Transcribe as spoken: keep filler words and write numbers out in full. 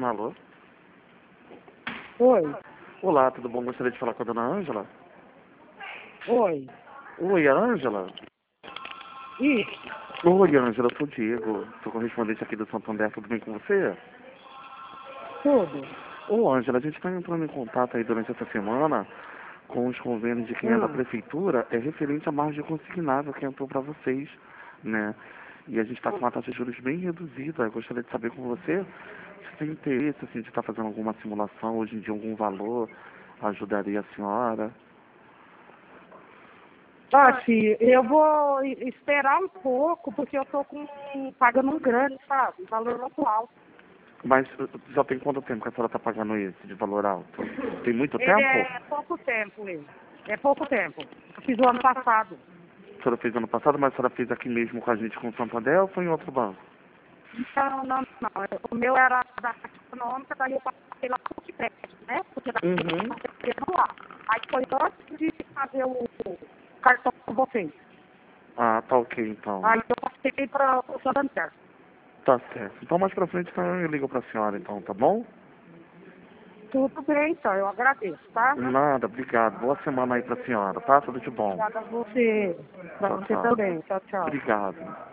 Alô? Oi. Olá, tudo bom? Gostaria de falar com a dona Ângela? Oi. Oi, a Ângela? Isso. Oi, Ângela, eu sou o Diego. Sou correspondente aqui do Santander. Tudo bem com você? Tudo. Ô, Ângela, a gente está entrando em contato aí durante essa semana com os convênios de quem é da Hum. prefeitura. É referente à margem consignável que entrou para vocês, né? E a gente está com uma taxa de juros bem reduzida. Eu gostaria de saber com você se tem interesse assim, de estar fazendo alguma simulação, hoje em dia algum valor ajudaria a senhora. Assim, eu vou e- esperar um pouco, porque eu tô com pagando um grande, sabe? Valor muito alto. Mas uh, já tem quanto tempo que a senhora está pagando esse de valor alto? Tem muito Ele tempo? é pouco tempo, ele. É pouco tempo. Eu fiz o ano passado. A senhora fez ano passado, mas a senhora fez aqui mesmo com a gente com o Santander ou foi em outro banco? Não, não, não. O meu era da Caixa Econômica, daí eu passei lá por crédito, né? Porque da Uhum. eu lá. Aí foi antes de fazer o cartão com vocês. Ah, tá ok então. Aí eu passei para o Santander. Tá certo. Então mais pra frente então, eu ligo pra senhora então, tá bom? Tudo bem, então, eu agradeço, tá? Nada, obrigado. Boa semana aí pra senhora, tá? Tudo de bom. Obrigada a você. Pra Tchau, você tchau. também. Tchau, tchau. Obrigado.